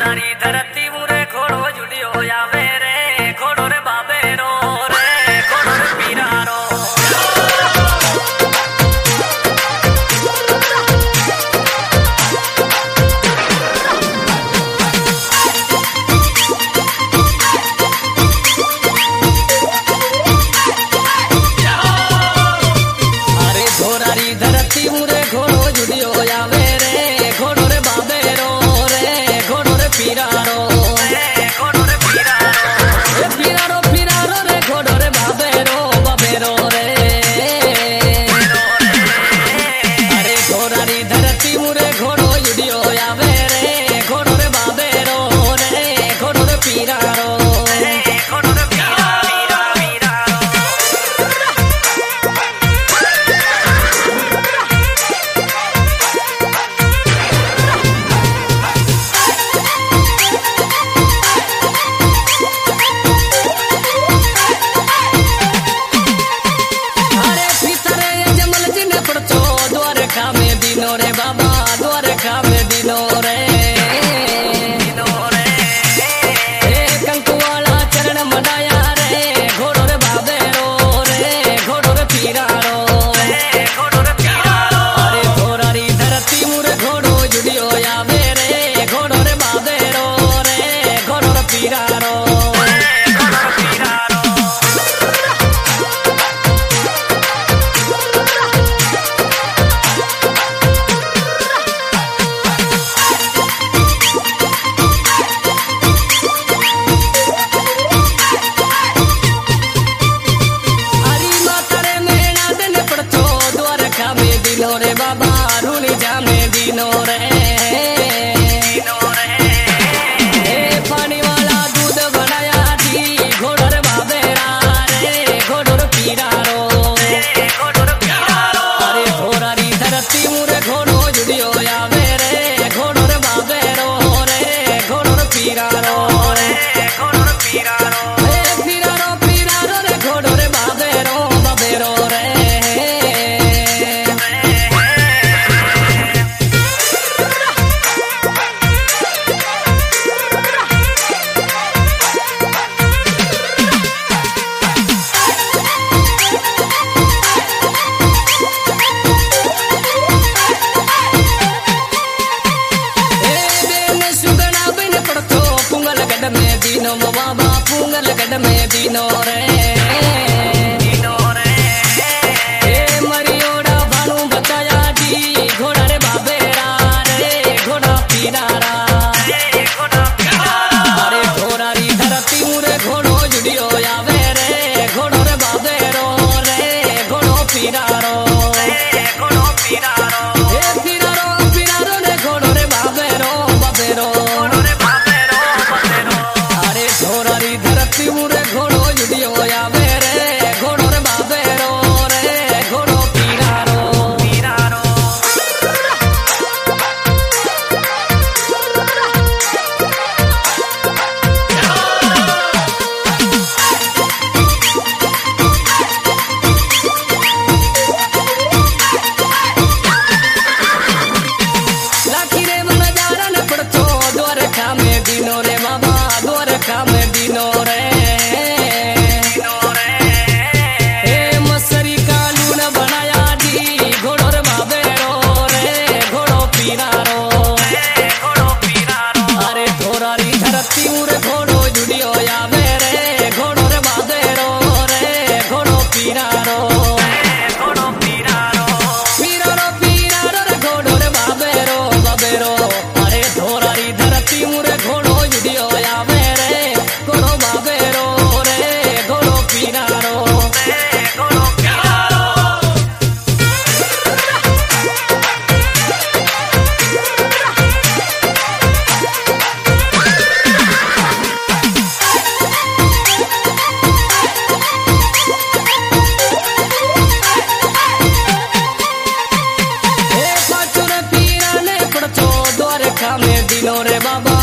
घोड़ारी धरती मुरे घोड़ो जुड़ियो आवे रे घोड़ो रे बाबे रो रे घोड़ो रे पीरा रो। अरे घोड़ारी धरती मुरे घोड़ो जुड़ियो आवे रे घोड़ो रे बाबे रो रे घोड़ो रे पीरा रो घोड़ो रे पीरा रो पीरा रो रे घोड़ो रे बाबे रो रे। अरे घोड़ारी धरती मुरे घोड़ो जुड़ियो आवे रे घोड़ो रे बाबे रो रे घोड़ो रे पीरा रो घोड़ो रे पीरा पीरा दिनो रे बाबा द्वारका में दिनो रे कंकुवाला चरण मनाया रे घोड़ो रे बाबे रो रे घोड़ो रे पीरा रो घोड़ो रे पीरा रो। अरे घोड़ारी धरती मुरे घोड़ो जुड़ियो आवे रे घोड़ो रे बाबे रो रे घोड़ो रे पीरा रो। दिनो रे बाबा रूनी जामे दिनो रे पानी वाला दूध बनाया थी घोड़ो रे बाबे रे घोड़ो रे पीरा रो घोड़ो रे पीरा रो। अरे घोड़ारी धरती मुरे घोड़ो जुड़ियो आवे रे घोड़ो रे बाबे रो रे घोड़ो रे पीरा रो घोड़ो रे पीरा रो पीरा रो रे घोड़ो रे बाबे रो रे। में दिनो बाबा पुंगल गढ़ में दिनो रे मरियोड़ा भानु बचाया जी घोड़ा रे बाबे रे घोड़ा पीरा रा। अरे घोड़ारी धरती मुरे घोड़ो जुड़ियो आवे रे घोड़ो रे बाबे रो रे घोड़ो पीरा रो घोड़ो पीरा रो रे घोड़ो रे बाबे रो घोड़ारी धरती मुरे घोड़ो जुड़ियो आवे रे घोड़ो रे बाबे रो रे घोड़ो पीरा रो। लाखी रे मन जारा न पड़तो द्वारका में दिनो रे बाबा द्वारका में दिनो रे मसरी का लून बनाया दी घोड़ो रे बाबे रो रे घोड़ो पीरा रो घोड़ो पीरा रो। अरे घोड़ारी धरती मुरे घोड़ो जुड़ियो आवे रे घोड़ो रे बाबे रो रे घोड़ो पीरा रो घोड़ो पीरा रो रे घोड़ो रे बाबे रो। अरे घोड़ारी धरती मुरे घोड़ो जुड़ियो आवे रे घोड़ो बाबे रो रे घोड़ो पीरा रो घोड़ो पीरा रो। में दिनो रे बाबा